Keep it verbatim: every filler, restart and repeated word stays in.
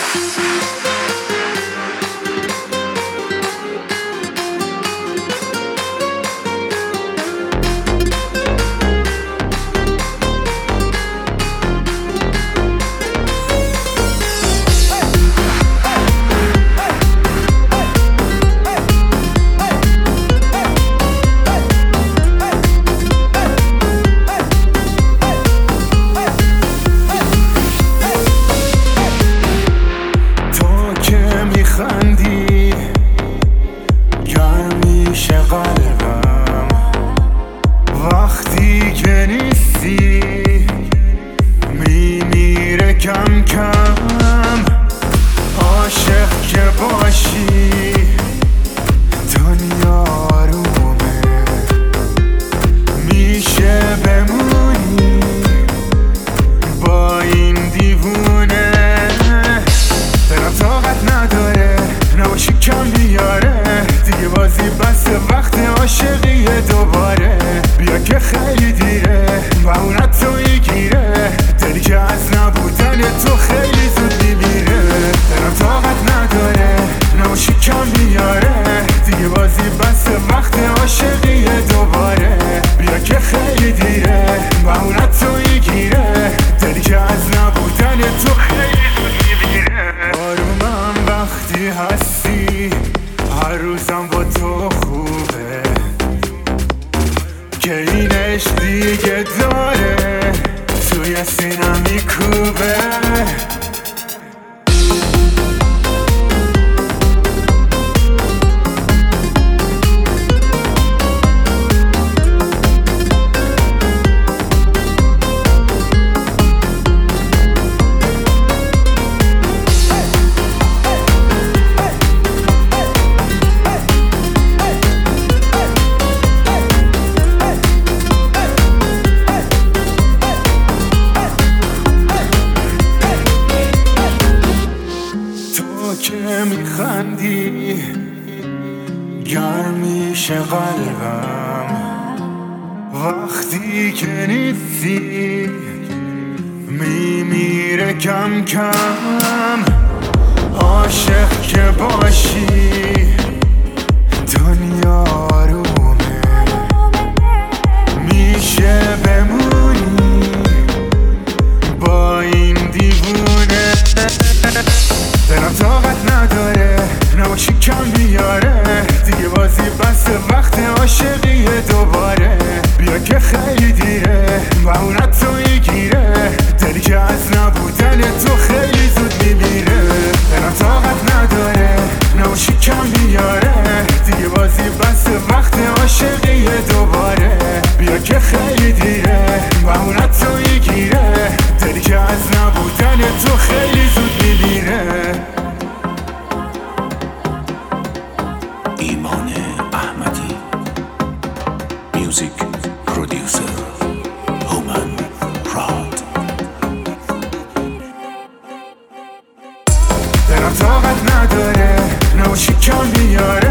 وقتی که نیستی میمیره کم کم. عاشق که باشی دنیا آرومه، میشه بمونی با این دیوونه. دلم طاقت نداره نباشی کم بیاره، دیگه بازی بسته وقت عاشقیه دوباره. بیا که خیلی دیره بهونت تو میگیره، دلی که از نبودن تو خیلی زود میمیره. دلم طاقت نداره نباشی کم بیاره، دیگه بازی بسته وقت عاشقیه دوباره. بیا که خیلی دیره بهونت تو میگیره، دلی که از نبودن تو خیلی زود میمیره. آرومم وقتی هستی، هر روزم با تو خوبه، که این عشق دیگه داره توی سینم میکوبه. که میخندی گرم میشه قلبم، وقتی که نیستی میمیره کم کم. عاشق که باشی دنیا آرومه، میشه بمونی با این دیوونه. دلم طاقت نداره نباشی کم بیاره، دیگه بازی بسته وقت عاشقیه دوباره. بیا که خیلی دیره بهونت تو میگیره، دلی که از نبودن تو خیلی زود میمیره. دلم طاقت نداره نباشی کم بیاره، دیگه بازی بسته وقت عاشقیه دوباره. بیا که خیلی دیره بهونت تو میگیره، دلی که از نبودن تو خیلی زود میمیره. ایمان احمدی، میوزیک پرودیوسر هومن راد. دلم طاقت نداره نباشی کم بیاره،